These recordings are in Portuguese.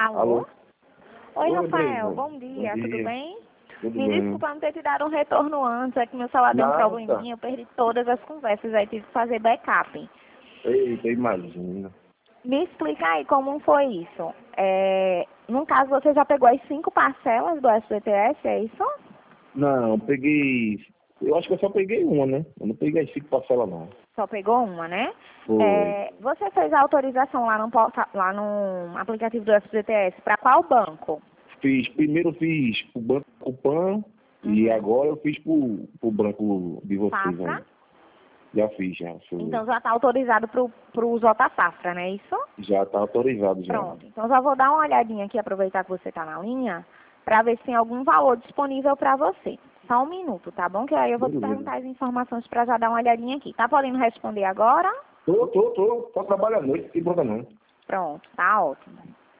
Alô? Alô? Oi, Oi, Rafael, Brenda. bom dia, Bom tudo dia. bem? Tudo Me bem? desculpa não ter te dado um retorno antes, é que meu celular deu um Nada. probleminha, eu perdi todas as conversas, aí tive que fazer backup. Eita, imagina. Me explica aí como foi isso. No caso, você já pegou as 5 parcelas do FGTS, é isso? Não, peguei. Eu acho que eu só peguei uma, né? Eu não peguei as 5 parcelas, não. Só pegou uma, né? Foi. Você fez a autorização lá no aplicativo do FGTS, para qual banco? Primeiro eu fiz pro Banco Pan e agora eu fiz pro banco de vocês Safra? aí. Já fiz, já. Então já está autorizado para o J Safra, não é isso? Já tá autorizado já. Pronto. Então já vou dar uma olhadinha aqui, aproveitar que você está na linha, para ver se tem algum valor disponível para você. Só um minuto, tá bom? Que aí eu vou te Beleza. perguntar as informações para já dar uma olhadinha aqui. Tá podendo responder agora? Tô. Só trabalho à noite, não tem problema não. Pronto, tá ótimo.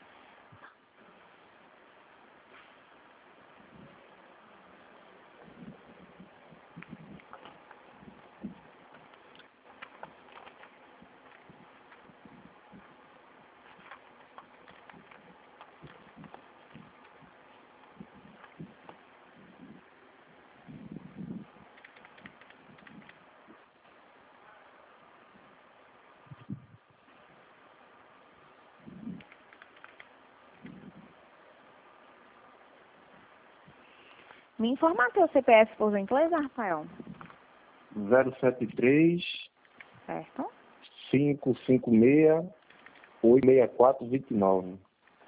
Me informar teu CPF, por gentileza, Rafael. 073 Certo? 556 86429.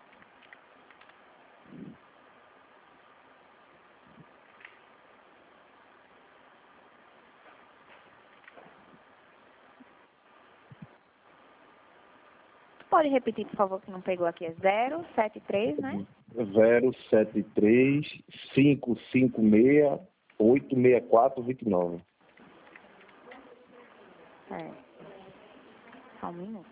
Pode repetir, por favor, que não pegou aqui. É 073, né? 073 556 86429. Só um minuto.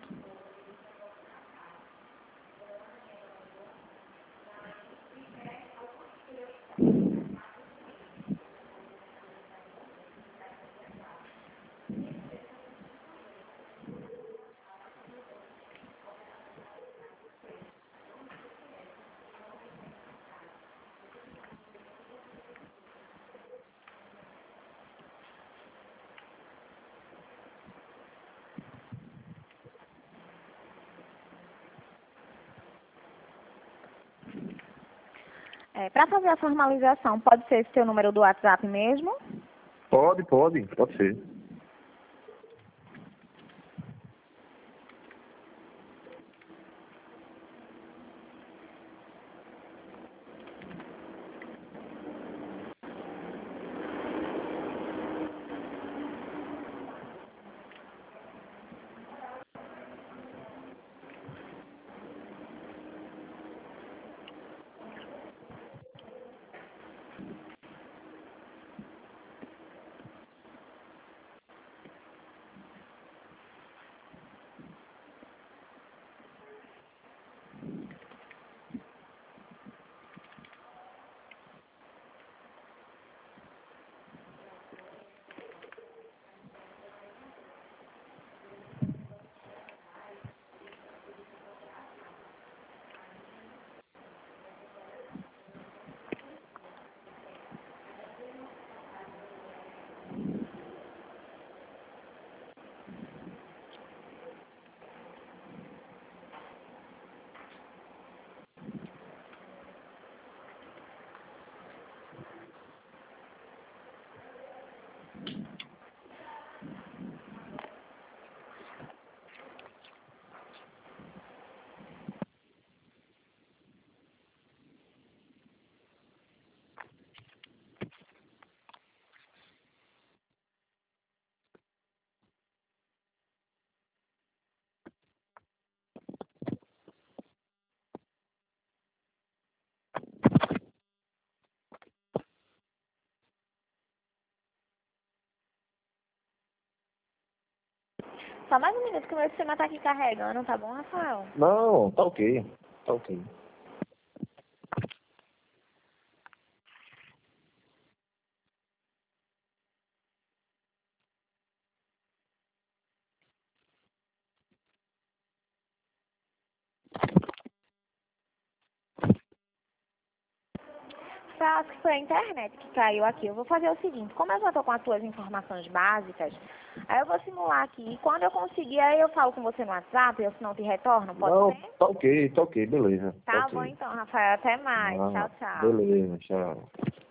Para fazer a formalização, pode ser esse seu número do WhatsApp mesmo? Pode ser. Só mais um minuto que o meu sistema está aqui carregando, tá bom, Rafael? Não, tá ok. Tá ok. acho que foi a internet que caiu aqui. Eu vou fazer o seguinte, como eu já estou com as tuas informações básicas, aí eu vou simular aqui. E quando eu conseguir, aí eu falo com você no WhatsApp, ou se não te retorno, pode Não, ser? tá ok, beleza. Tá Ok. bom então, Rafael. Até mais. Ah, Tchau, tchau. beleza, tchau.